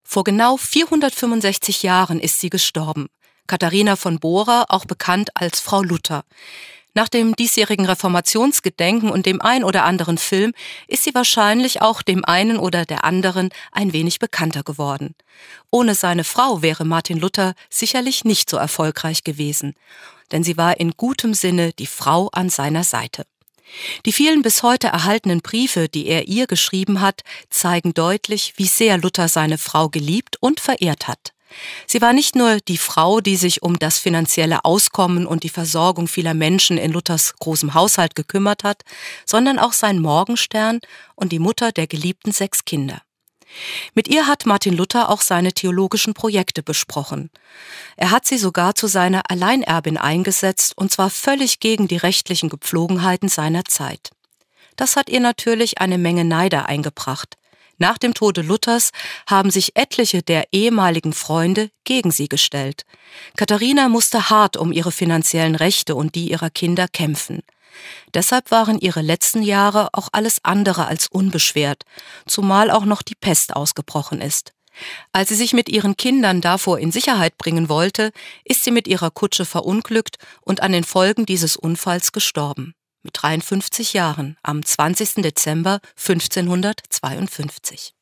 Vor genau 465 Jahren ist sie gestorben. Katharina von Bora, auch bekannt als Frau Luther. Nach dem diesjährigen Reformationsgedenken und dem ein oder anderen Film ist sie wahrscheinlich auch dem einen oder der anderen ein wenig bekannter geworden. Ohne seine Frau wäre Martin Luther sicherlich nicht so erfolgreich gewesen, denn sie war in gutem Sinne die Frau an seiner Seite. Die vielen bis heute erhaltenen Briefe, die er ihr geschrieben hat, zeigen deutlich, wie sehr Luther seine Frau geliebt und verehrt hat. Sie war nicht nur die Frau, die sich um das finanzielle Auskommen und die Versorgung vieler Menschen in Luthers großem Haushalt gekümmert hat, sondern auch sein Morgenstern und die Mutter der geliebten 6 Kinder. Mit ihr hat Martin Luther auch seine theologischen Projekte besprochen. Er hat sie sogar zu seiner Alleinerbin eingesetzt, und zwar völlig gegen die rechtlichen Gepflogenheiten seiner Zeit. Das hat ihr natürlich eine Menge Neider eingebracht. Nach dem Tode Luthers haben sich etliche der ehemaligen Freunde gegen sie gestellt. Katharina musste hart um ihre finanziellen Rechte und die ihrer Kinder kämpfen. Deshalb waren ihre letzten Jahre auch alles andere als unbeschwert, zumal auch noch die Pest ausgebrochen ist. Als sie sich mit ihren Kindern davor in Sicherheit bringen wollte, ist sie mit ihrer Kutsche verunglückt und an den Folgen dieses Unfalls gestorben. Mit 53 Jahren am 20. Dezember 1552.